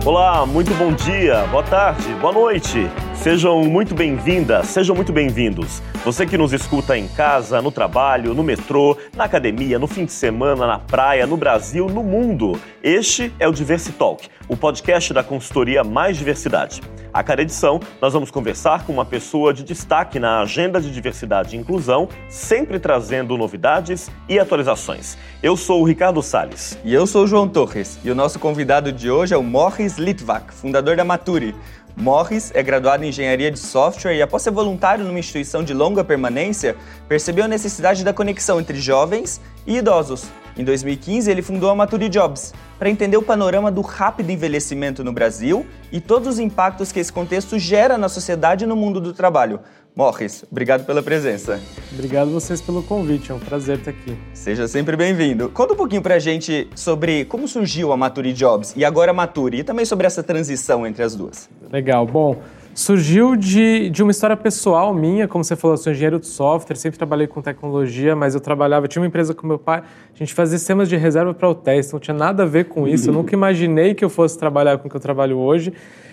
Olá, muito bom dia, boa tarde, boa noite. Sejam muito bem-vindas, sejam muito bem-vindos. Você que nos escuta em casa, no trabalho, no metrô, na academia, no fim de semana, na praia, no Brasil, no mundo. Este é o DiversiTalk, o podcast da consultoria Mais Diversidade. A cada edição, nós vamos conversar com uma pessoa de destaque na agenda de diversidade e inclusão, sempre trazendo novidades e atualizações. Eu sou o Ricardo Salles. E eu sou o João Torres. E o nosso convidado de hoje é o Morris Litvak, fundador da Maturi. Morris é graduado em Engenharia de Software e, após ser voluntário numa instituição de longa permanência, percebeu a necessidade da conexão entre jovens e idosos. Em 2015, ele fundou a Maturi Jobs, para entender o panorama do rápido envelhecimento no Brasil e todos os impactos que esse contexto gera na sociedade e no mundo do trabalho. Morris, obrigado pela presença. Obrigado vocês pelo convite, é um prazer estar aqui. Seja sempre bem-vindo. Conta um pouquinho pra gente sobre como surgiu a Maturi Jobs e agora a Maturi, e também sobre essa transição entre as duas. Legal, bom, surgiu de uma história pessoal minha, como você falou, eu sou engenheiro de software, sempre trabalhei com tecnologia, mas eu tinha uma empresa com meu pai, a gente fazia sistemas de reserva para hotéis, não tinha nada a ver com isso, eu nunca imaginei que eu fosse trabalhar com o que eu trabalho hoje.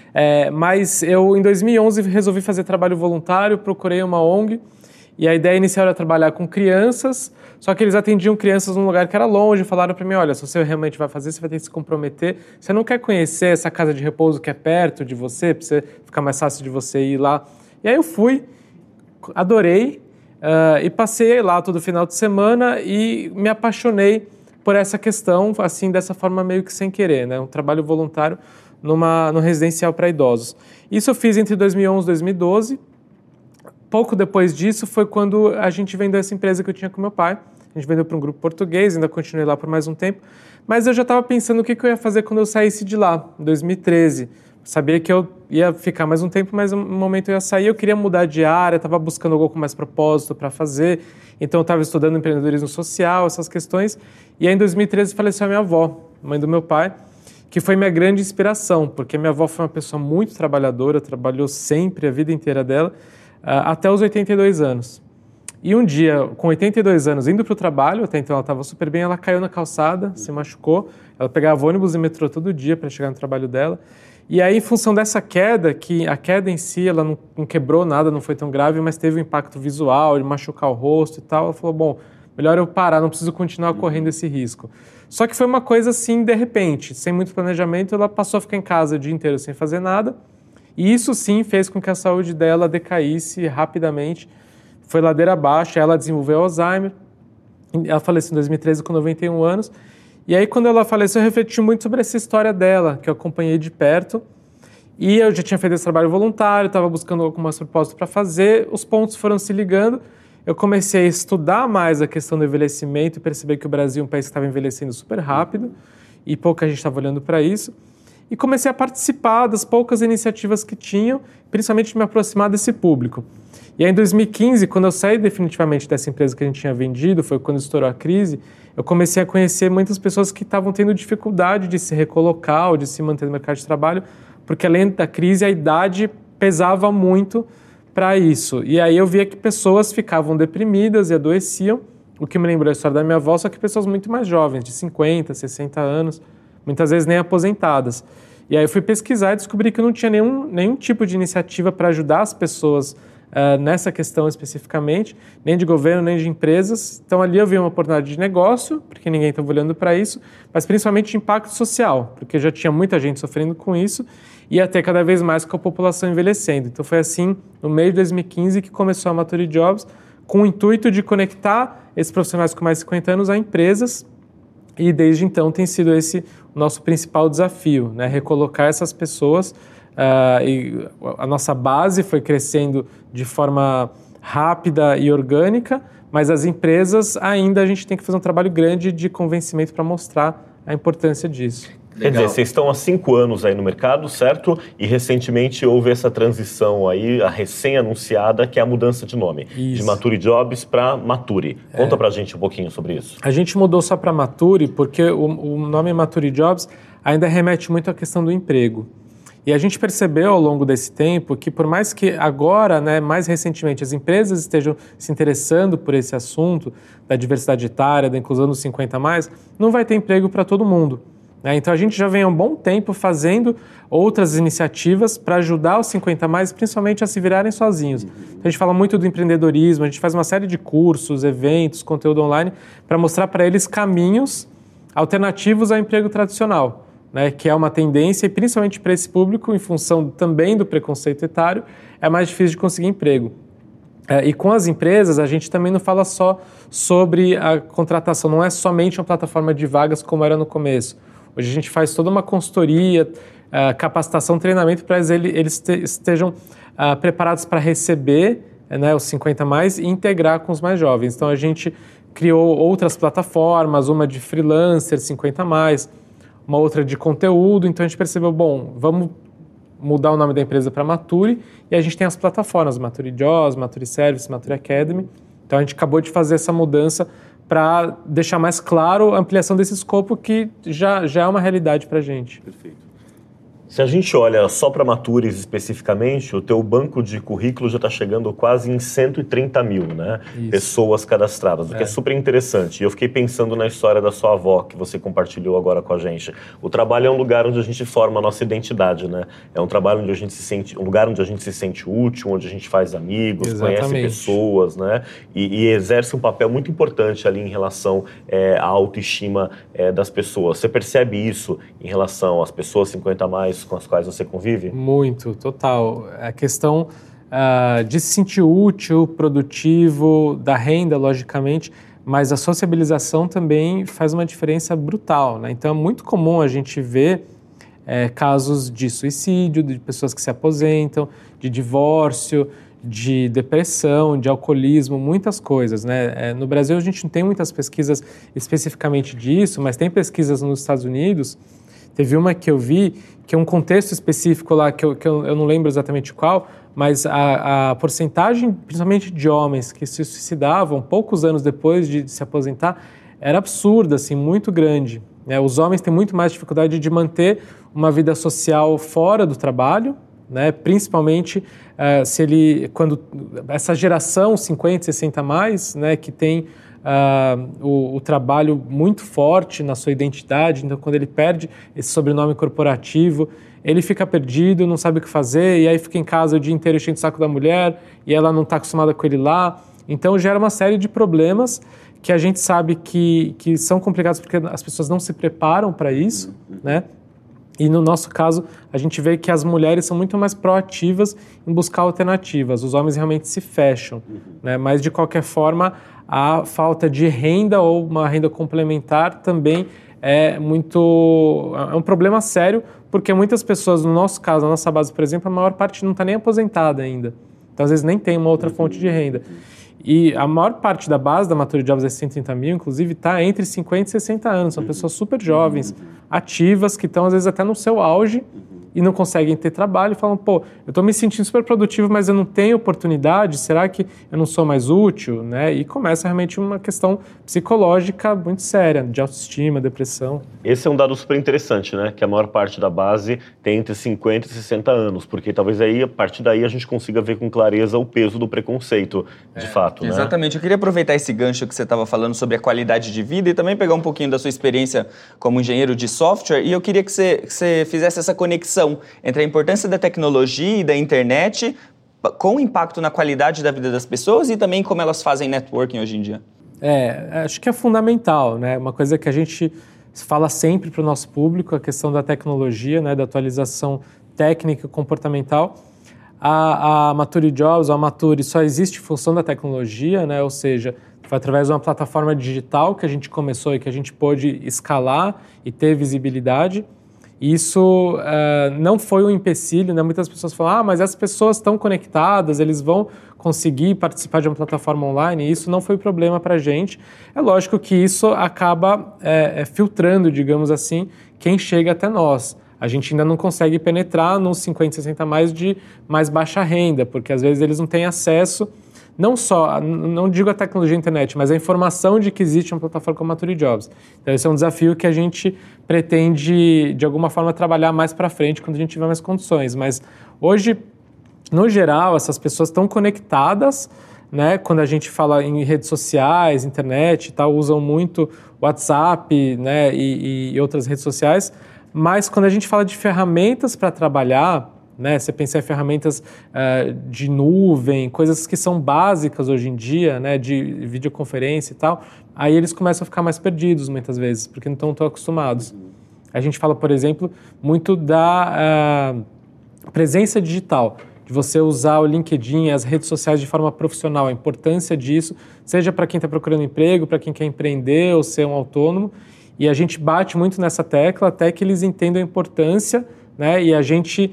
Mas eu, em 2011, resolvi fazer trabalho voluntário, procurei uma ONG e a ideia inicial era trabalhar com crianças, só que eles atendiam crianças num lugar que era longe, falaram para mim, olha, se você realmente vai fazer, você vai ter que se comprometer, você não quer conhecer essa casa de repouso que é perto de você, para você ficar mais fácil de você ir lá. E aí eu fui, adorei e passei lá todo final de semana e me apaixonei por essa questão, assim, dessa forma meio que sem querer, né? Um trabalho voluntário no residencial para idosos. Isso eu fiz entre 2011 e 2012. Pouco depois disso foi quando a gente vendeu essa empresa que eu tinha com meu pai. A gente vendeu para um grupo português, ainda continuei lá por mais um tempo. Mas eu já estava pensando o que eu ia fazer quando eu saísse de lá, em 2013. Sabia que eu ia ficar mais um tempo, mas no momento eu ia sair, eu queria mudar de área, estava buscando algo com mais propósito para fazer. Então eu estava estudando empreendedorismo social, essas questões. E aí em 2013 faleceu a minha avó, mãe do meu pai, que foi minha grande inspiração, porque minha avó foi uma pessoa muito trabalhadora, trabalhou sempre, a vida inteira dela, até os 82 anos. E um dia, com 82 anos, indo para o trabalho, até então ela estava super bem, ela caiu na calçada, se machucou, ela pegava ônibus e metrô todo dia para chegar no trabalho dela. E aí, em função dessa queda, que a queda em si, ela não quebrou nada, não foi tão grave, mas teve um impacto visual, de machucar o rosto e tal, ela falou, bom, melhor eu parar, não preciso continuar correndo esse risco. Só que foi uma coisa assim, de repente, sem muito planejamento, ela passou a ficar em casa o dia inteiro sem fazer nada. E isso sim fez com que a saúde dela decaísse rapidamente. Foi ladeira abaixo, ela desenvolveu Alzheimer. Ela faleceu em 2013 com 91 anos. E aí quando ela faleceu, eu refleti muito sobre essa história dela, que eu acompanhei de perto. E eu já tinha feito esse trabalho voluntário, estava buscando algumas propostas para fazer, os pontos foram se ligando. Eu comecei a estudar mais a questão do envelhecimento e perceber que o Brasil é um país que estava envelhecendo super rápido e pouca gente estava olhando para isso. E comecei a participar das poucas iniciativas que tinham, principalmente me aproximar desse público. E aí em 2015, quando eu saí definitivamente dessa empresa que a gente tinha vendido, foi quando estourou a crise, eu comecei a conhecer muitas pessoas que estavam tendo dificuldade de se recolocar ou de se manter no mercado de trabalho, porque além da crise a idade pesava muito para isso. E aí eu via que pessoas ficavam deprimidas e adoeciam, o que me lembrou a história da minha avó, só que pessoas muito mais jovens, de 50, 60 anos, muitas vezes nem aposentadas. E aí eu fui pesquisar e descobri que não tinha nenhum tipo de iniciativa para ajudar as pessoas nessa questão especificamente, nem de governo, nem de empresas. Então ali eu vi uma oportunidade de negócio, porque ninguém estava olhando para isso, mas principalmente de impacto social, porque já tinha muita gente sofrendo com isso, e até cada vez mais com a população envelhecendo. Então foi assim, no meio de 2015, que começou a Maturi Jobs, com o intuito de conectar esses profissionais com mais de 50 anos a empresas, e desde então tem sido esse o nosso principal desafio, né? Recolocar essas pessoas, e a nossa base foi crescendo de forma rápida e orgânica, mas as empresas ainda a gente tem que fazer um trabalho grande de convencimento para mostrar a importância disso. Quer dizer, vocês estão há 5 anos aí no mercado, certo? E recentemente houve essa transição aí, a recém-anunciada, que é a mudança de nome. Isso. De Maturi Jobs para Maturi. Conta pra gente um pouquinho sobre isso. A gente mudou só para Maturi porque o nome Maturi Jobs ainda remete muito à questão do emprego. E a gente percebeu ao longo desse tempo que, por mais que agora, né, mais recentemente, as empresas estejam se interessando por esse assunto da diversidade etária, da inclusão dos 50+, não vai ter emprego para todo mundo. né? Então a gente já vem há um bom tempo fazendo outras iniciativas para ajudar os 50 mais, principalmente a se virarem sozinhos. Então, a gente fala muito do empreendedorismo, a gente faz uma série de cursos, eventos, conteúdo online para mostrar para eles caminhos alternativos ao emprego tradicional, né? Que é uma tendência, e principalmente para esse público, em função também do preconceito etário, é mais difícil de conseguir emprego. E com as empresas, a gente também não fala só sobre a contratação, não é somente uma plataforma de vagas como era no começo. Hoje a gente faz toda uma consultoria, capacitação, treinamento para eles estejam preparados para receber, né, os 50 mais e integrar com os mais jovens. Então a gente criou outras plataformas, uma de freelancer 50 mais, uma outra de conteúdo. Então a gente percebeu, bom, vamos mudar o nome da empresa para Maturi, e a gente tem as plataformas Maturi Jobs, Maturi Service, Maturi Academy. Então a gente acabou de fazer essa mudança para deixar mais claro a ampliação desse escopo que já é uma realidade para a gente. Perfeito. Se a gente olha só para Matures especificamente, o teu banco de currículo já está chegando quase em 130 mil, né? Pessoas cadastradas, o que é super interessante. E eu fiquei pensando na história da sua avó, que você compartilhou agora com a gente. O trabalho é um lugar onde a gente forma a nossa identidade, né? É um trabalho onde a gente se sente, um lugar onde a gente se sente útil, onde a gente faz amigos, conhece pessoas, né? E exerce um papel muito importante ali em relação à autoestima das pessoas. Você percebe isso em relação às pessoas 50 mais com as quais você convive? Muito, total. A questão de se sentir útil, produtivo, da renda, logicamente, mas a sociabilização também faz uma diferença brutal, né? Então é muito comum a gente ver casos de suicídio, de pessoas que se aposentam, de divórcio, de depressão, de alcoolismo, muitas coisas, né? No Brasil a gente não tem muitas pesquisas especificamente disso, mas tem pesquisas nos Estados Unidos. Teve uma que eu vi, que é um contexto específico lá, que eu não lembro exatamente qual, mas a porcentagem, principalmente de homens que se suicidavam poucos anos depois de se aposentar, era absurda, assim, muito grande, né? Os homens têm muito mais dificuldade de manter uma vida social fora do trabalho, né? Principalmente quando essa geração 50, 60 mais, né, que tem o trabalho muito forte na sua identidade, então quando ele perde esse sobrenome corporativo, ele fica perdido, não sabe o que fazer, e aí fica em casa o dia inteiro enchendo o saco da mulher, e ela não está acostumada com ele lá, então gera uma série de problemas que a gente sabe que são complicados porque as pessoas não se preparam para isso, né? E no nosso caso, a gente vê que as mulheres são muito mais proativas em buscar alternativas, os homens realmente se fecham, né? Mas de qualquer forma, a falta de renda ou uma renda complementar também é um problema sério, porque muitas pessoas, no nosso caso, na nossa base, por exemplo, a maior parte não está nem aposentada ainda. Então, às vezes, nem tem uma outra fonte de renda. E a maior parte da base da Maturi Jobs, esses 130 mil, inclusive, está entre 50 e 60 anos. São pessoas super jovens, ativas, que estão, às vezes, até no seu auge e não conseguem ter trabalho e falam, pô, eu estou me sentindo super produtivo, mas eu não tenho oportunidade, será que eu não sou mais útil? Né? E começa realmente uma questão psicológica muito séria, de autoestima, depressão. Esse é um dado super interessante, né? Que a maior parte da base tem entre 50 e 60 anos, porque talvez aí, a partir daí, a gente consiga ver com clareza o peso do preconceito, de fato, né? Exatamente. Eu queria aproveitar esse gancho que você estava falando sobre a qualidade de vida e também pegar um pouquinho da sua experiência como engenheiro de software, e eu queria que você fizesse essa conexão entre a importância da tecnologia e da internet com o impacto na qualidade da vida das pessoas e também como elas fazem networking hoje em dia. Acho que é fundamental, né? Uma coisa que a gente fala sempre para o nosso público, a questão da tecnologia, né? Da atualização técnica e comportamental. A Maturi Jobs, a Maturi, só existe em função da tecnologia, né? Ou seja, foi através de uma plataforma digital que a gente começou e que a gente pôde escalar e ter visibilidade. Isso não foi um empecilho, né? Muitas pessoas falam, mas as pessoas estão conectadas, eles vão conseguir participar de uma plataforma online, e isso não foi problema para a gente. É lógico que isso acaba filtrando, digamos assim, quem chega até nós. A gente ainda não consegue penetrar nos 50, 60 mais de mais baixa renda, porque às vezes eles não têm acesso, não digo a tecnologia e a internet, mas a informação de que existe uma plataforma como a Maturi Jobs. Então esse é um desafio que a gente pretende, de alguma forma, trabalhar mais para frente quando a gente tiver mais condições. Mas hoje, no geral, essas pessoas estão conectadas né? Quando a gente fala em redes sociais, internet e tal, usam muito WhatsApp, né? E outras redes sociais. Mas quando a gente fala de ferramentas para trabalhar, né? Você pensa em ferramentas de nuvem, coisas que são básicas hoje em dia, né? De videoconferência e tal, aí eles começam a ficar mais perdidos muitas vezes, porque não estão tão acostumados. A gente fala, por exemplo, muito da presença digital, de você usar o LinkedIn, as redes sociais de forma profissional, a importância disso, seja para quem está procurando emprego, para quem quer empreender ou ser um autônomo. E a gente bate muito nessa tecla até que eles entendam a importância, né? E a gente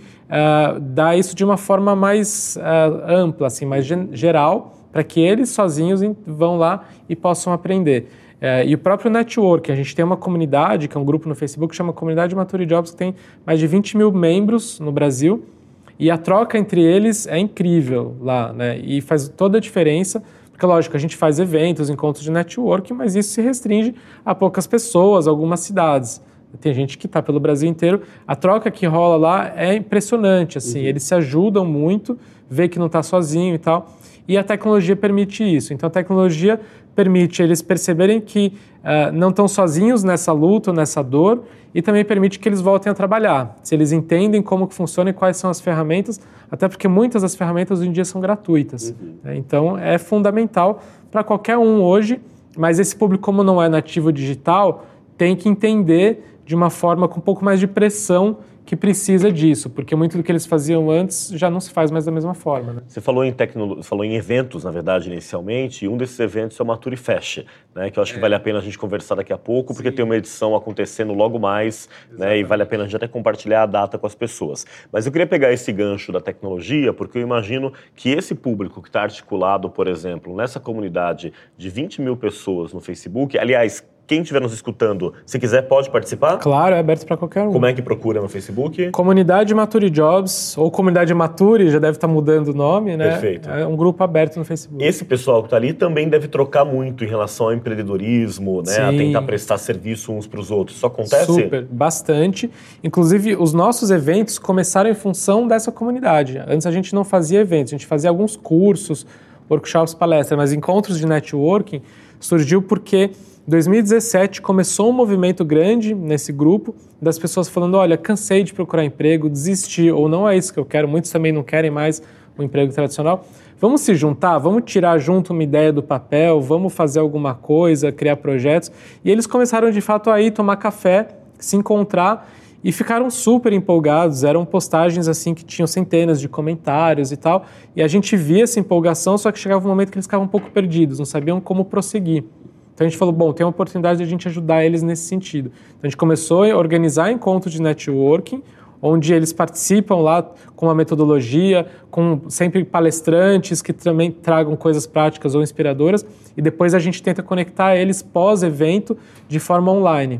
dá isso de uma forma mais ampla, assim, mais geral, para que eles sozinhos vão lá e possam aprender. E o próprio network, a gente tem uma comunidade, que é um grupo no Facebook, que chama Comunidade Mature Jobs, que tem mais de 20 mil membros no Brasil, e a troca entre eles é incrível lá, né? E faz toda a diferença, porque, lógico, a gente faz eventos, encontros de network, mas isso se restringe a poucas pessoas, algumas cidades. Tem gente que está pelo Brasil inteiro. A troca que rola lá é impressionante, assim, eles se ajudam muito, vê que não está sozinho e tal, e a tecnologia permite isso. Então, a tecnologia permite eles perceberem que não estão sozinhos nessa luta, nessa dor, e também permite que eles voltem a trabalhar. Se eles entendem como que funciona e quais são as ferramentas, até porque muitas das ferramentas hoje em dia são gratuitas. Né? Então, é fundamental para qualquer um hoje, mas esse público, como não é nativo digital, tem que entender de uma forma com um pouco mais de pressão que precisa disso, porque muito do que eles faziam antes já não se faz mais da mesma forma. Né? Você falou em eventos, na verdade, inicialmente, e um desses eventos é o Mature Fest, né, que eu acho que vale a pena a gente conversar daqui a pouco, porque tem uma edição acontecendo logo mais, né, e vale a pena a gente até compartilhar a data com as pessoas. Mas eu queria pegar esse gancho da tecnologia, porque eu imagino que esse público que está articulado, por exemplo, nessa comunidade de 20 mil pessoas no Facebook, aliás, quem estiver nos escutando, se quiser, pode participar? Claro, é aberto para qualquer um. Como é que procura no Facebook? Comunidade Mature Jobs, ou Comunidade Mature, já deve estar mudando o nome, né? Perfeito. É um grupo aberto no Facebook. Esse pessoal que está ali também deve trocar muito em relação ao empreendedorismo, né? A tentar prestar serviço uns para os outros. Isso acontece? Super, bastante. Inclusive, os nossos eventos começaram em função dessa comunidade. Antes a gente não fazia eventos, a gente fazia alguns cursos, workshops, palestras, mas encontros de networking surgiu porque em 2017 começou um movimento grande nesse grupo das pessoas falando, olha, cansei de procurar emprego, desisti, ou não é isso que eu quero, muitos também não querem mais o emprego tradicional. Vamos se juntar, vamos tirar junto uma ideia do papel, vamos fazer alguma coisa, criar projetos. E eles começaram de fato a ir tomar café, se encontrar e ficaram super empolgados. Eram postagens assim que tinham centenas de comentários e tal. E a gente via essa empolgação, só que chegava um momento que eles ficavam um pouco perdidos, não sabiam como prosseguir. Então a gente falou, bom, tem uma oportunidade de a gente ajudar eles nesse sentido. Então a gente começou a organizar encontros de networking, onde eles participam lá com uma metodologia, com sempre palestrantes que também tragam coisas práticas ou inspiradoras, e depois a gente tenta conectar eles pós-evento de forma online.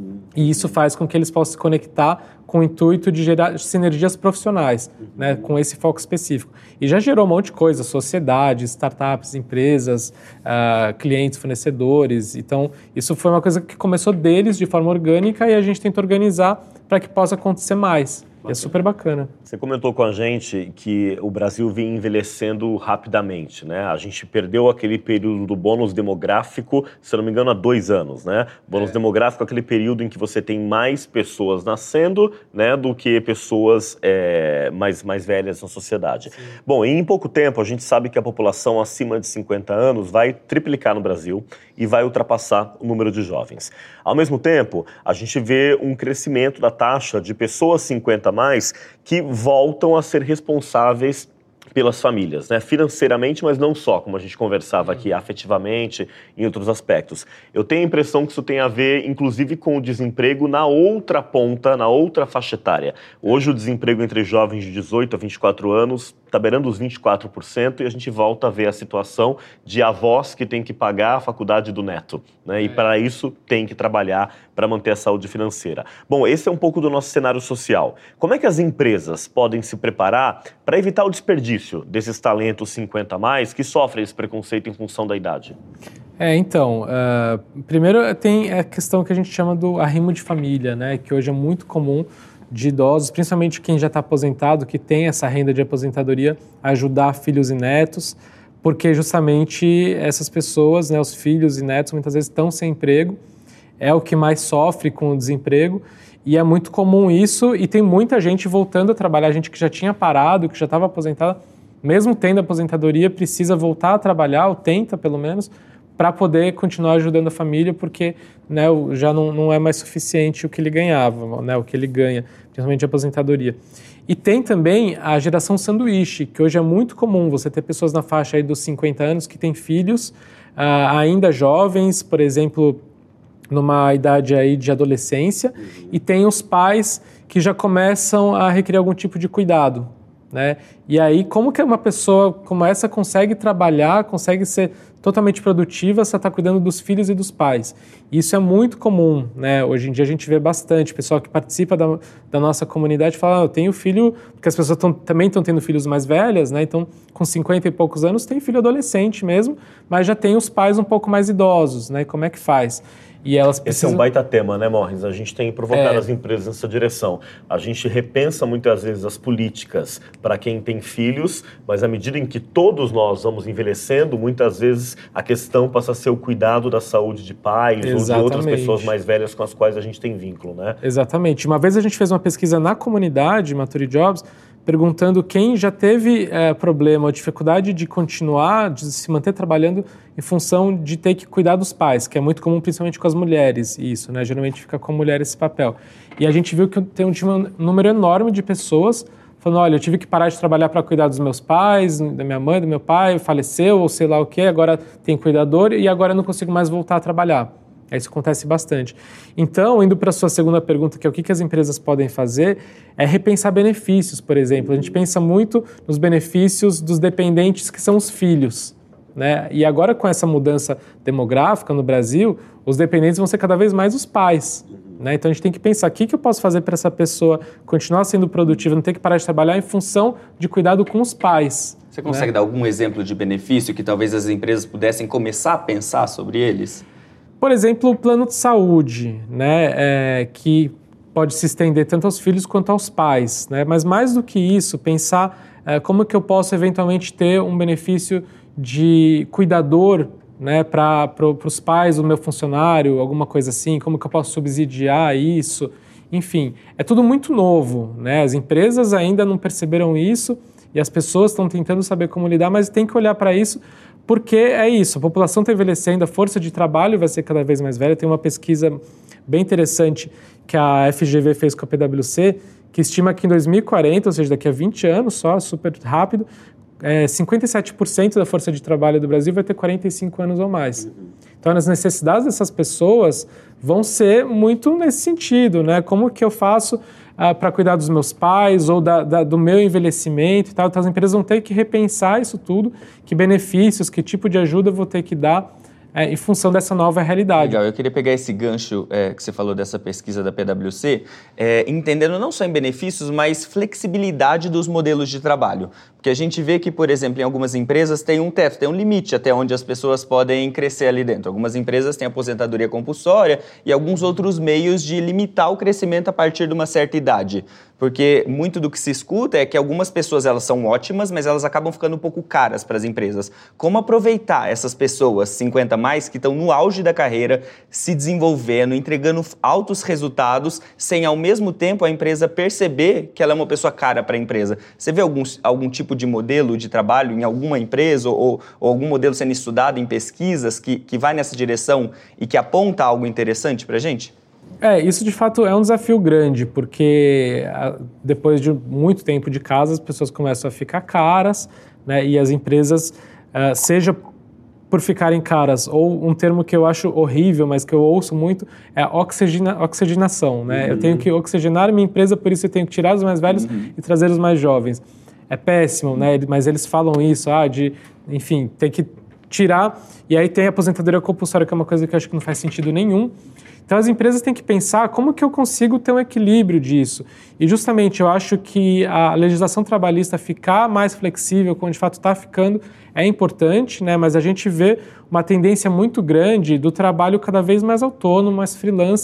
E isso faz com que eles possam se conectar com o intuito de gerar sinergias profissionais, né, com esse foco específico. E já gerou um monte de coisa, sociedades, startups, empresas, clientes, fornecedores. Então, isso foi uma coisa que começou deles de forma orgânica e a gente tenta organizar para que possa acontecer mais. É super bacana. Você comentou com a gente que o Brasil vem envelhecendo rapidamente, né? A gente perdeu aquele período do bônus demográfico, se eu não me engano, há 2 anos, né? Bônus demográfico é aquele período em que você tem mais pessoas nascendo, né, do que pessoas mais velhas na sociedade. Sim. Bom, em pouco tempo, a gente sabe que a população acima de 50 anos vai triplicar no Brasil e vai ultrapassar o número de jovens. Ao mesmo tempo, a gente vê um crescimento da taxa de pessoas 50 a mais que voltam a ser responsáveis pelas famílias, né? Financeiramente, mas não só, como a gente conversava aqui, afetivamente, em outros aspectos. Eu tenho a impressão que isso tem a ver, inclusive, com o desemprego na outra ponta, na outra faixa etária. Hoje, o desemprego entre jovens de 18 a 24 anos está beirando os 24%, e a gente volta a ver a situação de avós que têm que pagar a faculdade do neto, né? E para isso tem que trabalhar para manter a saúde financeira. Bom, esse é um pouco do nosso cenário social. Como é que as empresas podem se preparar para evitar o desperdício desses talentos 50 a mais que sofrem esse preconceito em função da idade? Então, primeiro tem a questão que a gente chama do arrimo de família, né? Que hoje é muito comum de idosos, principalmente quem já está aposentado, que tem essa renda de aposentadoria, ajudar filhos e netos porque justamente essas pessoas, né, os filhos e netos, muitas vezes estão sem emprego, é o que mais sofre com o desemprego, e é muito comum isso, e tem muita gente voltando a trabalhar, gente que já tinha parado, que já estava aposentada, mesmo tendo aposentadoria, precisa voltar a trabalhar, ou tenta pelo menos, para poder continuar ajudando a família, porque, né, já não é mais suficiente o que ele ganhava, né, o que ele ganha, principalmente a aposentadoria. E tem também a geração sanduíche, que hoje é muito comum você ter pessoas na faixa aí dos 50 anos que têm filhos ainda jovens, por exemplo, numa idade aí de adolescência, e tem os pais que já começam a requerer algum tipo de cuidado, né? E aí, como que uma pessoa como essa consegue trabalhar, consegue ser totalmente produtiva se ela está cuidando dos filhos e dos pais? Isso é muito comum, né? Hoje em dia a gente vê bastante pessoal que participa da nossa comunidade fala, eu tenho filho, porque as pessoas também estão tendo filhos mais velhas, né? Então, com 50 e poucos anos, tem filho adolescente mesmo, mas já tem os pais um pouco mais idosos, né? Como é que faz? E elas precisam... Esse é um baita tema, né, Morris? A gente tem provocado as empresas nessa direção. A gente repensa muitas vezes as políticas para quem tem filhos, mas à medida em que todos nós vamos envelhecendo, muitas vezes a questão passa a ser o cuidado da saúde de pais ou de outras pessoas mais velhas com as quais a gente tem vínculo, né? Exatamente. Uma vez a gente fez uma pesquisa na comunidade, Maturi Jobs, perguntando quem já teve problema ou dificuldade de continuar, de se manter trabalhando em função de ter que cuidar dos pais, que é muito comum principalmente com as mulheres, isso, né? Geralmente fica com a mulher esse papel. E a gente viu que tem um número enorme de pessoas falando, olha, eu tive que parar de trabalhar para cuidar dos meus pais, da minha mãe, do meu pai, faleceu ou sei lá o que, agora tem cuidador e agora eu não consigo mais voltar a trabalhar. Isso acontece bastante. Então, indo para a sua segunda pergunta, que é o que as empresas podem fazer, é repensar benefícios, por exemplo. A gente pensa muito nos benefícios dos dependentes, que são os filhos, né? E agora, com essa mudança demográfica no Brasil, os dependentes vão ser cada vez mais os pais, né? Então, a gente tem que pensar o que eu posso fazer para essa pessoa continuar sendo produtiva, não ter que parar de trabalhar em função de cuidado com os pais. Você consegue dar algum exemplo de benefício que talvez as empresas pudessem começar a pensar sobre eles? Por exemplo, o plano de saúde, né, que pode se estender tanto aos filhos quanto aos pais, né? Mas mais do que isso, pensar como que eu posso eventualmente ter um benefício de cuidador, né, para os pais do meu funcionário, alguma coisa assim, como que eu posso subsidiar isso, enfim, é tudo muito novo, né? As empresas ainda não perceberam isso e as pessoas estão tentando saber como lidar, mas tem que olhar para isso. Porque é isso, a população está envelhecendo, a força de trabalho vai ser cada vez mais velha. Tem uma pesquisa bem interessante que a FGV fez com a PwC, que estima que em 2040, ou seja, daqui a 20 anos só, super rápido, 57% da força de trabalho do Brasil vai ter 45 anos ou mais. Então, as necessidades dessas pessoas vão ser muito nesse sentido, né? Como que eu faço para cuidar dos meus pais ou do meu envelhecimento e tal. Então, as empresas vão ter que repensar isso tudo, que benefícios, que tipo de ajuda eu vou ter que dar em função dessa nova realidade. Legal, eu queria pegar esse gancho que você falou dessa pesquisa da PwC, entendendo não só em benefícios, mas flexibilidade dos modelos de trabalho. Porque a gente vê que, por exemplo, em algumas empresas tem um teto, tem um limite até onde as pessoas podem crescer ali dentro. Algumas empresas têm aposentadoria compulsória e alguns outros meios de limitar o crescimento a partir de uma certa idade. Porque muito do que se escuta é que algumas pessoas elas são ótimas, mas elas acabam ficando um pouco caras para as empresas. Como aproveitar essas pessoas 50 mais que estão no auge da carreira, se desenvolvendo, entregando altos resultados, sem ao mesmo tempo a empresa perceber que ela é uma pessoa cara para a empresa? Você vê algum tipo de modelo de trabalho em alguma empresa ou algum modelo sendo estudado em pesquisas que vai nessa direção e que aponta algo interessante para a gente? Isso de fato é um desafio grande, porque depois de muito tempo de casa, as pessoas começam a ficar caras, né? E as empresas, seja por ficarem caras, ou um termo que eu acho horrível, mas que eu ouço muito, é a oxigenação, né? Eu tenho que oxigenar minha empresa, por isso eu tenho que tirar os mais velhos e trazer os mais jovens. É péssimo, né? Mas eles falam isso, enfim, tem que tirar, e aí tem a aposentadoria compulsória, que é uma coisa que eu acho que não faz sentido nenhum. Então, as empresas têm que pensar como que eu consigo ter um equilíbrio disso. E, justamente, eu acho que a legislação trabalhista ficar mais flexível, como de fato está ficando, é importante, né? Mas a gente vê uma tendência muito grande do trabalho cada vez mais autônomo, mais freelancer,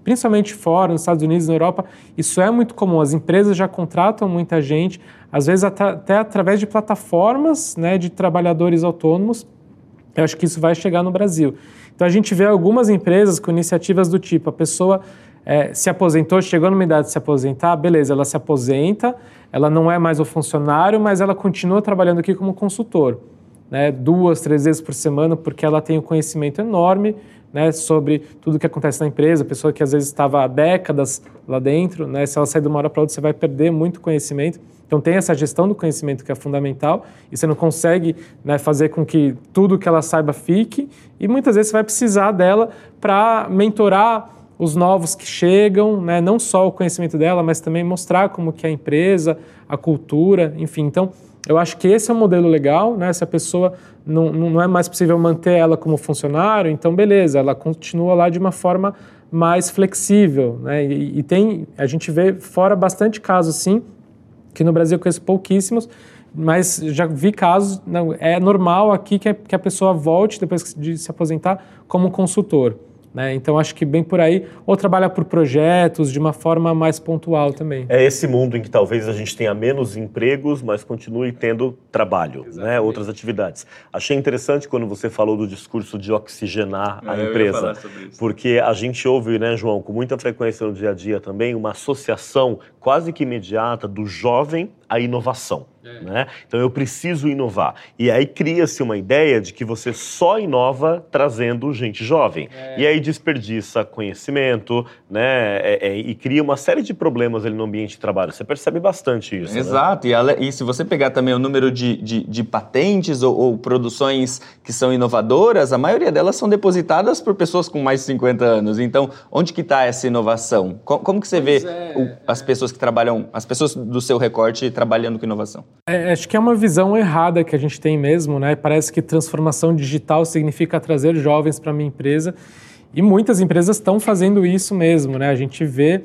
principalmente fora, nos Estados Unidos, na Europa, isso é muito comum. As empresas já contratam muita gente, às vezes até através de plataformas, né, de trabalhadores autônomos. Eu acho que isso vai chegar no Brasil. Então a gente vê algumas empresas com iniciativas do tipo, a pessoa se aposentou, chegou numa idade de se aposentar, beleza, ela se aposenta, ela não é mais o funcionário, mas ela continua trabalhando aqui como consultor, né, 2, 3 vezes por semana, porque ela tem um conhecimento enorme, né, sobre tudo que acontece na empresa, a pessoa que às vezes estava há décadas lá dentro, né, se ela sair de uma hora para outra, você vai perder muito conhecimento. Então tem essa gestão do conhecimento que é fundamental e você não consegue, né, fazer com que tudo que ela saiba fique e muitas vezes você vai precisar dela para mentorar os novos que chegam, né, não só o conhecimento dela, mas também mostrar como que é a empresa, a cultura, enfim. Então eu acho que esse é um modelo legal, né? Se a pessoa não é mais possível manter ela como funcionário, então beleza, ela continua lá de uma forma mais flexível, né? E a gente vê fora bastante casos, sim, que no Brasil eu conheço pouquíssimos, mas já vi casos, é normal aqui que a pessoa volte, depois de se aposentar, como consultor. Né? Então, acho que bem por aí, ou trabalha por projetos de uma forma mais pontual também. É esse mundo em que talvez a gente tenha menos empregos, mas continue tendo trabalho, né? Outras atividades. Achei interessante quando você falou do discurso de oxigenar a empresa, eu ia falar sobre isso. Porque a gente ouve, né, João, com muita frequência no dia a dia também, uma associação quase que imediata do jovem à inovação. Né? Então eu preciso inovar. E aí cria-se uma ideia de que você só inova trazendo gente jovem. E aí desperdiça conhecimento, né? E cria uma série de problemas ali no ambiente de trabalho. Você percebe bastante isso. Exato. Né? E se você pegar também o número de patentes ou produções que são inovadoras, a maioria delas são depositadas por pessoas com mais de 50 anos. Então, onde que está essa inovação? Como que você vê as pessoas que trabalham, as pessoas do seu recorte trabalhando com inovação? Acho que é uma visão errada que a gente tem mesmo, né? Parece que transformação digital significa trazer jovens para a minha empresa e muitas empresas estão fazendo isso mesmo, né? A gente vê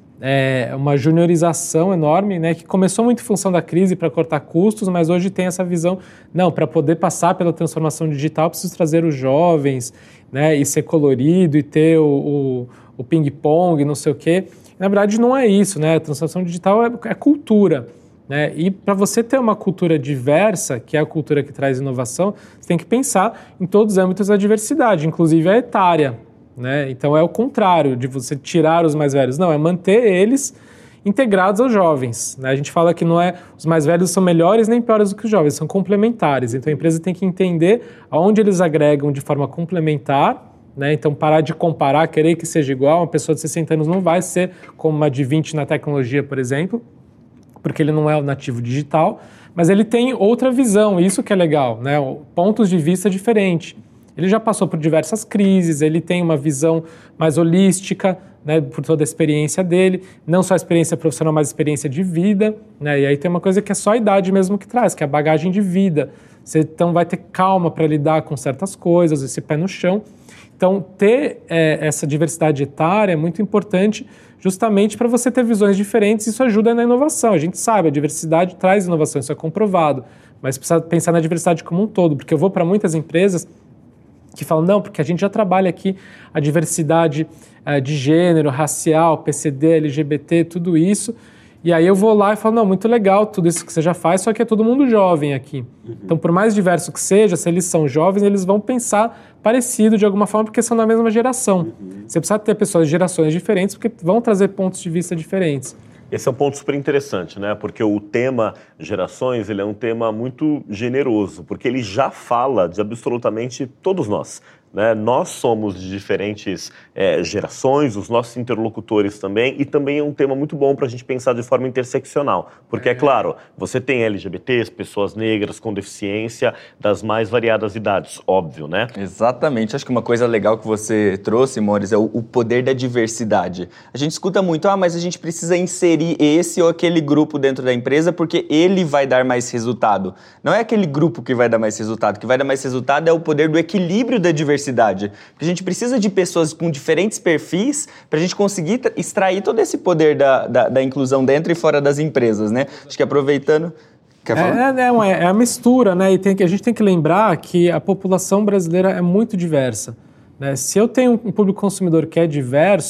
uma juniorização enorme, né? Que começou muito em função da crise para cortar custos, mas hoje tem essa visão, não, para poder passar pela transformação digital, preciso trazer os jovens, né? E ser colorido e ter o ping-pong, não sei o quê. Na verdade, não é isso, né? A transformação digital é cultura. Né? E para você ter uma cultura diversa, que é a cultura que traz inovação, você tem que pensar em todos os âmbitos da diversidade, inclusive a etária. Né? Então é o contrário de você tirar os mais velhos. Não, é manter eles integrados aos jovens. Né? A gente fala que não é os mais velhos são melhores nem piores do que os jovens, são complementares. Então a empresa tem que entender aonde eles agregam de forma complementar. Né? Então parar de comparar, querer que seja igual. Uma pessoa de 60 anos não vai ser como uma de 20 na tecnologia, por exemplo, porque ele não é o nativo digital, mas ele tem outra visão, isso que é legal, né? Pontos de vista diferentes. Ele já passou por diversas crises, ele tem uma visão mais holística, né, por toda a experiência dele, não só a experiência profissional, mas a experiência de vida, né? E aí tem uma coisa que é só a idade mesmo que traz, que é a bagagem de vida. Você então vai ter calma para lidar com certas coisas, esse pé no chão. Então, ter essa diversidade etária é muito importante justamente para você ter visões diferentes, isso ajuda na inovação. A gente sabe, a diversidade traz inovação, isso é comprovado, mas precisa pensar na diversidade como um todo, porque eu vou para muitas empresas que falam, não, porque a gente já trabalha aqui a diversidade de gênero, racial, PCD, LGBT, tudo isso, e aí eu vou lá e falo, não, muito legal tudo isso que você já faz, só que é todo mundo jovem aqui. Então, por mais diverso que seja, se eles são jovens, eles vão pensar parecido de alguma forma, porque são da mesma geração. Você precisa ter pessoas de gerações diferentes, porque vão trazer pontos de vista diferentes. Esse é um ponto super interessante, né? Porque o tema gerações, ele é um tema muito generoso, porque ele já fala de absolutamente todos nós. Né? Nós somos de diferentes gerações, os nossos interlocutores também, e também é um tema muito bom para a gente pensar de forma interseccional, porque é claro, você tem LGBTs, pessoas negras com deficiência das mais variadas idades, óbvio, né? Exatamente, acho que uma coisa legal que você trouxe, Maurício, é o poder da diversidade. A gente escuta muito, mas a gente precisa inserir esse ou aquele grupo dentro da empresa porque ele vai dar mais resultado. Não é aquele grupo que vai dar mais resultado, o que vai dar mais resultado é o poder do equilíbrio da diversidade. Porque a gente precisa de pessoas com diferentes perfis para a gente conseguir extrair todo esse poder da inclusão dentro e fora das empresas, né? Acho que aproveitando... Quer falar? É a mistura, né? E a gente tem que lembrar que a população brasileira é muito diversa. Né? Se eu tenho um público consumidor que é diverso,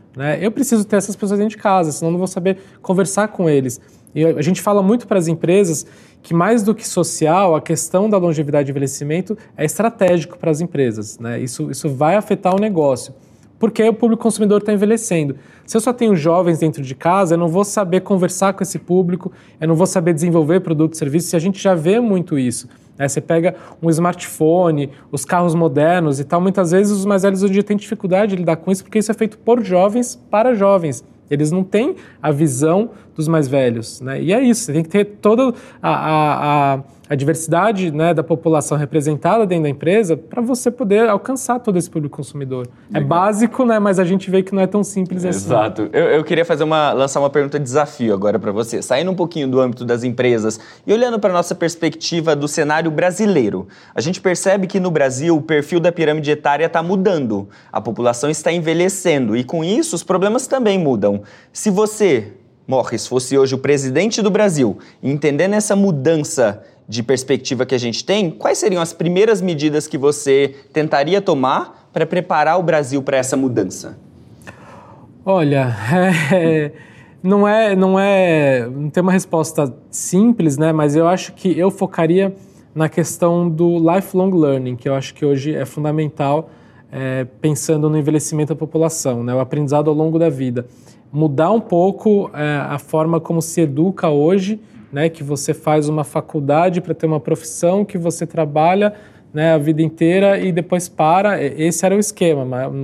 né? Eu preciso ter essas pessoas dentro de casa, senão não vou saber conversar com eles. E a gente fala muito para as empresas que, mais do que social, a questão da longevidade e envelhecimento é estratégico para as empresas, né? Isso vai afetar o negócio, porque o público consumidor está envelhecendo. Se eu só tenho jovens dentro de casa, eu não vou saber conversar com esse público, eu não vou saber desenvolver produtos e serviços, e a gente já vê muito isso. Você pega um smartphone, os carros modernos e tal, muitas vezes os mais velhos hoje em dia têm dificuldade de lidar com isso, porque isso é feito por jovens para jovens. Eles não têm a visão dos mais velhos, né? E é isso, você tem que ter toda a diversidade, né, da população representada dentro da empresa para você poder alcançar todo esse público consumidor. É básico, né, mas a gente vê que não é tão simples assim. Exato. Eu queria lançar uma pergunta de desafio agora para você, saindo um pouquinho do âmbito das empresas e olhando para a nossa perspectiva do cenário brasileiro. A gente percebe que no Brasil o perfil da pirâmide etária está mudando, a população está envelhecendo e com isso os problemas também mudam. Se você, Morris, fosse hoje o presidente do Brasil, entendendo essa mudança de perspectiva que a gente tem, quais seriam as primeiras medidas que você tentaria tomar para preparar o Brasil para essa mudança? Olha, não tem uma resposta simples, né? Mas eu acho que eu focaria na questão do lifelong learning, que eu acho que hoje é fundamental, pensando no envelhecimento da população, né? O aprendizado ao longo da vida. Mudar um pouco a forma como se educa hoje, né, que você faz uma faculdade para ter uma profissão, que você trabalha, né, a vida inteira e depois para. Esse era o esquema,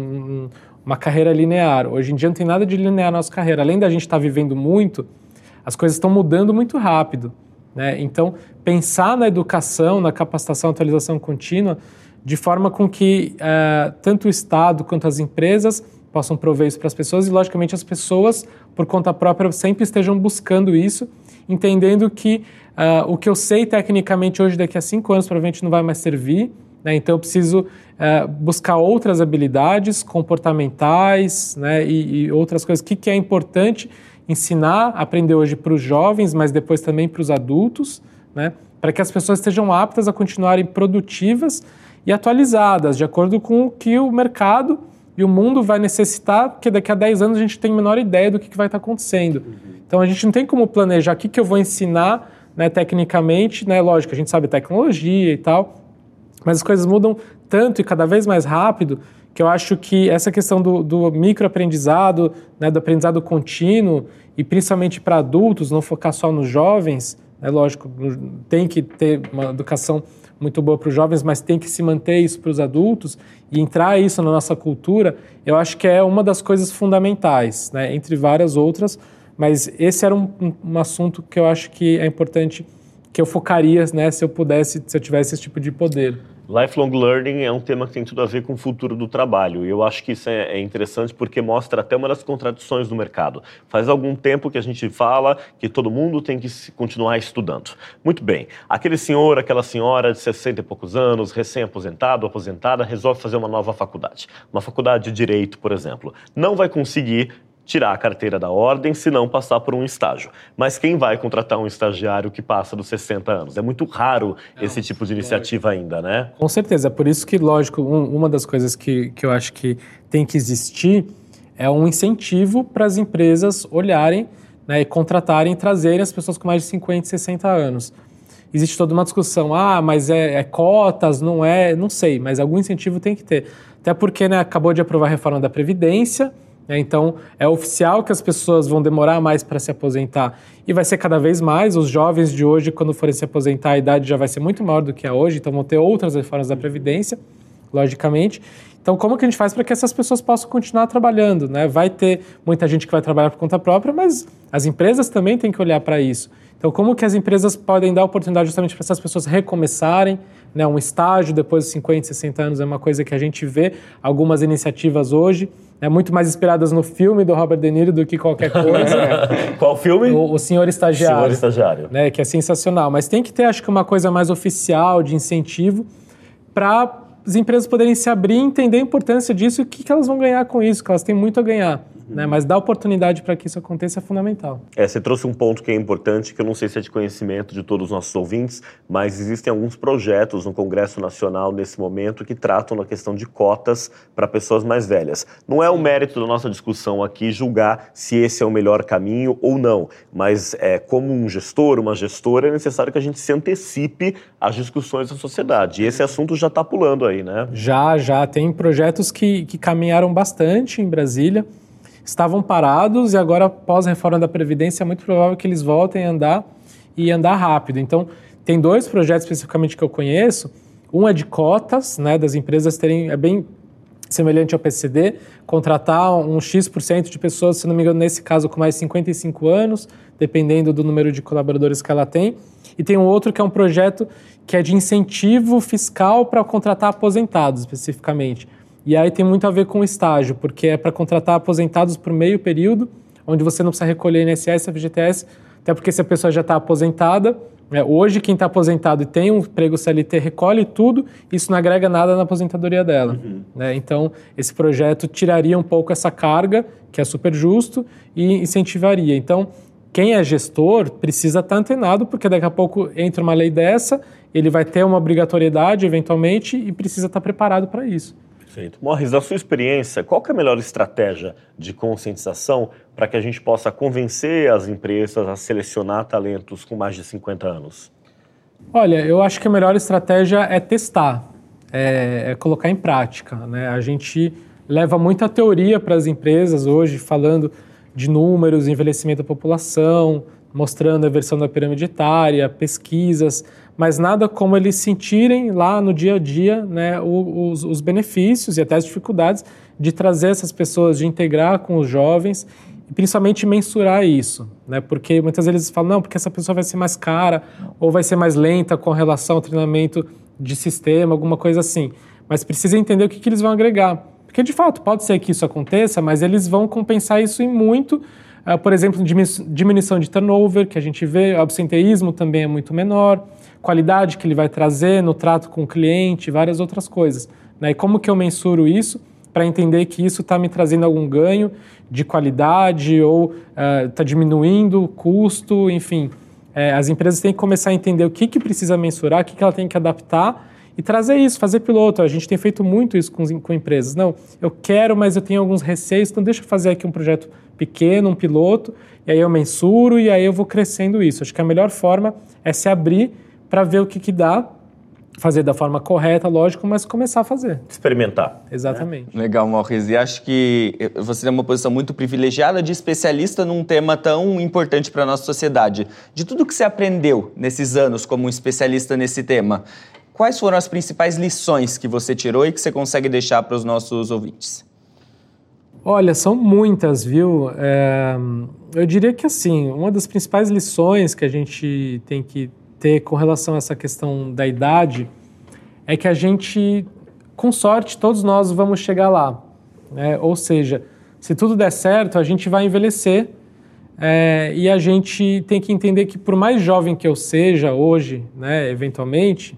uma carreira linear. Hoje em dia não tem nada de linear na nossa carreira. Além da gente estar vivendo muito, as coisas estão mudando muito rápido, né? Então, pensar na educação, na capacitação, atualização contínua, de forma com que tanto o Estado quanto as empresas possam prover isso para as pessoas e, logicamente, as pessoas, por conta própria, sempre estejam buscando isso, entendendo que o que eu sei tecnicamente hoje, daqui a 5 anos, provavelmente não vai mais servir, né? Então eu preciso buscar outras habilidades comportamentais, né? E outras coisas. O que é importante ensinar, aprender hoje para os jovens, mas depois também para os adultos, né? Para que as pessoas estejam aptas a continuarem produtivas e atualizadas, de acordo com o que o mercado e o mundo vai necessitar, porque daqui a 10 anos a gente tem a menor ideia do que vai estar acontecendo. Então a gente não tem como planejar o que eu vou ensinar, né, tecnicamente, né? Lógico, a gente sabe tecnologia e tal, mas as coisas mudam tanto e cada vez mais rápido que eu acho que essa questão do microaprendizado, né, do aprendizado contínuo, e principalmente para adultos, não focar só nos jovens, né? Lógico, tem que ter uma educação muito boa para os jovens, mas tem que se manter isso para os adultos e entrar isso na nossa cultura, eu acho que é uma das coisas fundamentais, né, entre várias outras, mas esse era um assunto que eu acho que é importante, que eu focaria, né, se eu tivesse esse tipo de poder. Lifelong Learning é um tema que tem tudo a ver com o futuro do trabalho, e eu acho que isso é interessante porque mostra até uma das contradições do mercado. Faz algum tempo que a gente fala que todo mundo tem que continuar estudando. Muito bem, aquele senhor, aquela senhora de 60 e poucos anos, recém-aposentado, aposentada, resolve fazer uma nova faculdade. Uma faculdade de Direito, por exemplo. Não vai conseguir tirar a carteira da ordem se não passar por um estágio. Mas quem vai contratar um estagiário que passa dos 60 anos? É muito raro esse tipo de iniciativa ainda, né? Com certeza. É por isso que, lógico, uma das coisas que eu acho que tem que existir é um incentivo para as empresas olharem, né, e contratarem e trazerem as pessoas com mais de 50, 60 anos. Existe toda uma discussão, mas é cotas, não é, não sei, mas algum incentivo tem que ter. Até porque, né, acabou de aprovar a reforma da Previdência, então, é oficial que as pessoas vão demorar mais para se aposentar e vai ser cada vez mais. Os jovens de hoje, quando forem se aposentar, a idade já vai ser muito maior do que a hoje, então vão ter outras reformas da Previdência, logicamente. Então, como que a gente faz para que essas pessoas possam continuar trabalhando, né? Vai ter muita gente que vai trabalhar por conta própria, mas as empresas também têm que olhar para isso. Então, como que as empresas podem dar oportunidade justamente para essas pessoas recomeçarem, né? Um estágio depois de 50, 60 anos é uma coisa que a gente vê, algumas iniciativas hoje, muito mais inspiradas no filme do Robert De Niro do que qualquer coisa. Qual filme? O Senhor Estagiário. Senhor Estagiário. Né? Que é sensacional. Mas tem que ter, acho que, uma coisa mais oficial, de incentivo, para as empresas poderem se abrir e entender a importância disso e o que elas vão ganhar com isso, que elas têm muito a ganhar. né? Mas dar oportunidade para que isso aconteça é fundamental. Você trouxe um ponto que é importante, que eu não sei se é de conhecimento de todos os nossos ouvintes, mas existem alguns projetos no Congresso Nacional nesse momento que tratam da questão de cotas para pessoas mais velhas. Não é o mérito da nossa discussão aqui julgar se esse é o melhor caminho ou não, mas como um gestor, uma gestora, é necessário que a gente se antecipe às discussões da sociedade. E esse assunto já está pulando aí, né? Já. Tem projetos que caminharam bastante em Brasília, estavam parados e agora, após a reforma da Previdência, é muito provável que eles voltem a andar e andar rápido. Então, tem 2 projetos especificamente que eu conheço. Um é de cotas, né, das empresas terem, é bem semelhante ao PCD, contratar um X% de pessoas, se não me engano, nesse caso, com mais de 55 anos, dependendo do número de colaboradores que ela tem. E tem um outro que é um projeto que é de incentivo fiscal para contratar aposentados, especificamente. E aí tem muito a ver com o estágio, porque é para contratar aposentados por meio período, onde você não precisa recolher INSS, FGTS, até porque se a pessoa já está aposentada, hoje quem está aposentado e tem um emprego CLT recolhe tudo, isso não agrega nada na aposentadoria dela. Né? Então, esse projeto tiraria um pouco essa carga, que é super justo, e incentivaria. Então, quem é gestor precisa estar antenado, porque daqui a pouco entra uma lei dessa, ele vai ter uma obrigatoriedade, eventualmente, e precisa estar preparado para isso. Perfeito. Morris, da sua experiência, qual que é a melhor estratégia de conscientização para que a gente possa convencer as empresas a selecionar talentos com mais de 50 anos? Olha, eu acho que a melhor estratégia é testar, é colocar em prática, né? A gente leva muita teoria para as empresas hoje, falando de números, envelhecimento da população, mostrando a versão da pirâmide etária, pesquisas, mas nada como eles sentirem lá no dia a dia, né, os benefícios e até as dificuldades de trazer essas pessoas, de integrar com os jovens e principalmente mensurar isso, né, porque muitas vezes eles falam, não, porque essa pessoa vai ser mais cara ou vai ser mais lenta com relação ao treinamento de sistema, alguma coisa assim, mas precisa entender o que eles vão agregar, porque de fato pode ser que isso aconteça, mas eles vão compensar isso em muito. Por exemplo, diminuição de turnover, que a gente vê, absenteísmo também é muito menor, qualidade que ele vai trazer no trato com o cliente, várias outras coisas. Né? E como que eu mensuro isso para entender que isso está me trazendo algum ganho de qualidade ou está diminuindo o custo, enfim. As empresas têm que começar a entender o que precisa mensurar, o que ela tem que adaptar e trazer isso, fazer piloto. A gente tem feito muito isso com empresas. Não, eu quero, mas eu tenho alguns receios, então deixa eu fazer aqui um projeto pequeno, um piloto, e aí eu mensuro e aí eu vou crescendo isso. Acho que a melhor forma é se abrir para ver o que dá, fazer da forma correta, lógico, mas começar a fazer. Experimentar. Exatamente. Né? Legal, Morris. E acho que você tem uma posição muito privilegiada de especialista num tema tão importante para a nossa sociedade. De tudo que você aprendeu nesses anos como um especialista nesse tema, quais foram as principais lições que você tirou e que você consegue deixar para os nossos ouvintes? Olha, são muitas, viu? Eu diria que, assim, uma das principais lições que a gente tem que ter com relação a essa questão da idade é que a gente, com sorte, todos nós vamos chegar lá. Né? Ou seja, se tudo der certo, a gente vai envelhecer e a gente tem que entender que, por mais jovem que eu seja hoje, né, eventualmente,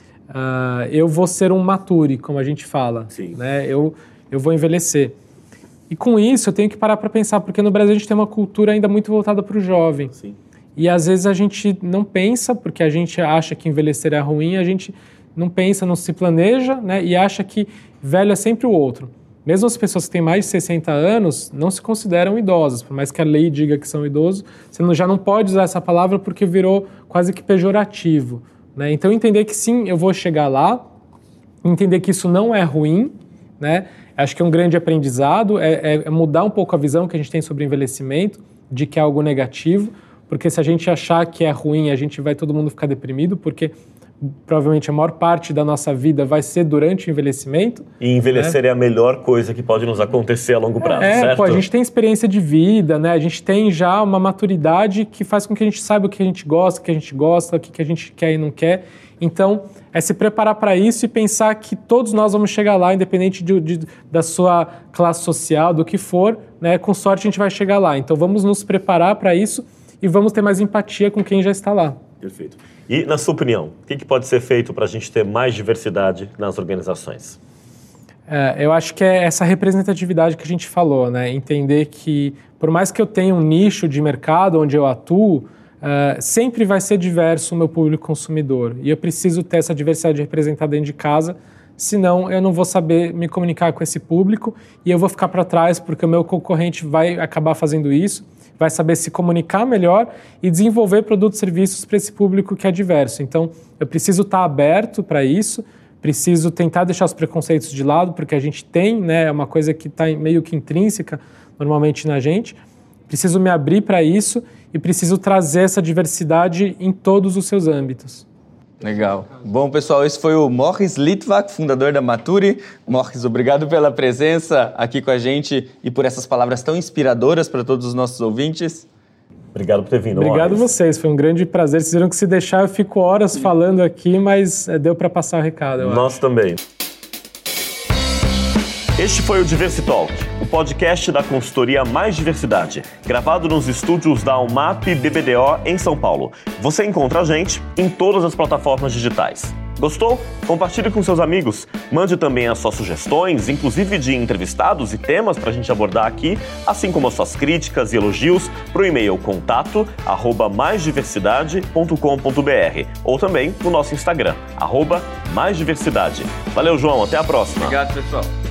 eu vou ser um mature, como a gente fala. Sim. Né? Eu vou envelhecer. E com isso eu tenho que parar para pensar, porque no Brasil a gente tem uma cultura ainda muito voltada para o jovem. Sim. E às vezes a gente não pensa, porque a gente acha que envelhecer é ruim, a gente não pensa, não se planeja, né? E acha que velho é sempre o outro. Mesmo as pessoas que têm mais de 60 anos não se consideram idosas, por mais que a lei diga que são idosos, você já não pode usar essa palavra porque virou quase que pejorativo. Né? Então entender que sim, eu vou chegar lá, entender que isso não é ruim, né? Acho que é um grande aprendizado, é mudar um pouco a visão que a gente tem sobre envelhecimento, de que é algo negativo, porque se a gente achar que é ruim, a gente vai todo mundo ficar deprimido, porque provavelmente a maior parte da nossa vida vai ser durante o envelhecimento. E envelhecer é a melhor coisa que pode nos acontecer a longo prazo, certo? A gente tem experiência de vida, né? A gente tem já uma maturidade que faz com que a gente saiba o que a gente gosta, o que a gente quer e não quer. Então, é se preparar para isso e pensar que todos nós vamos chegar lá, independente da sua classe social, do que for, né? Com sorte a gente vai chegar lá. Então, vamos nos preparar para isso e vamos ter mais empatia com quem já está lá. Perfeito. E, na sua opinião, o que pode ser feito para a gente ter mais diversidade nas organizações? Eu acho que é essa representatividade que a gente falou, né? Entender que, por mais que eu tenha um nicho de mercado onde eu atuo, sempre vai ser diverso o meu público consumidor. E eu preciso ter essa diversidade representada dentro de casa, senão eu não vou saber me comunicar com esse público e eu vou ficar para trás, porque o meu concorrente vai acabar fazendo isso, vai saber se comunicar melhor e desenvolver produtos e serviços para esse público que é diverso. Então, eu preciso estar aberto para isso, preciso tentar deixar os preconceitos de lado, porque a gente tem, né, é uma coisa que está meio que intrínseca normalmente na gente. Preciso me abrir para isso e preciso trazer essa diversidade em todos os seus âmbitos. Legal. Bom, pessoal, esse foi o Morris Litvak, fundador da Maturi. Morris, obrigado pela presença aqui com a gente e por essas palavras tão inspiradoras para todos os nossos ouvintes. Obrigado por ter vindo, Obrigado Morris. vocês, foi um grande prazer. Vocês viram que se deixar eu fico horas falando aqui, mas deu para passar o recado, eu Nós também. Este foi o Diversitalk, o podcast da consultoria Mais Diversidade, gravado nos estúdios da UMAP BBDO em São Paulo. Você encontra a gente em todas as plataformas digitais. Gostou? Compartilhe com seus amigos. Mande também as suas sugestões, inclusive de entrevistados e temas para a gente abordar aqui, assim como as suas críticas e elogios, para o e-mail contato@maisdiversidade.com.br ou também no nosso Instagram, @maisdiversidade. Valeu, João. Até a próxima. Obrigado, pessoal.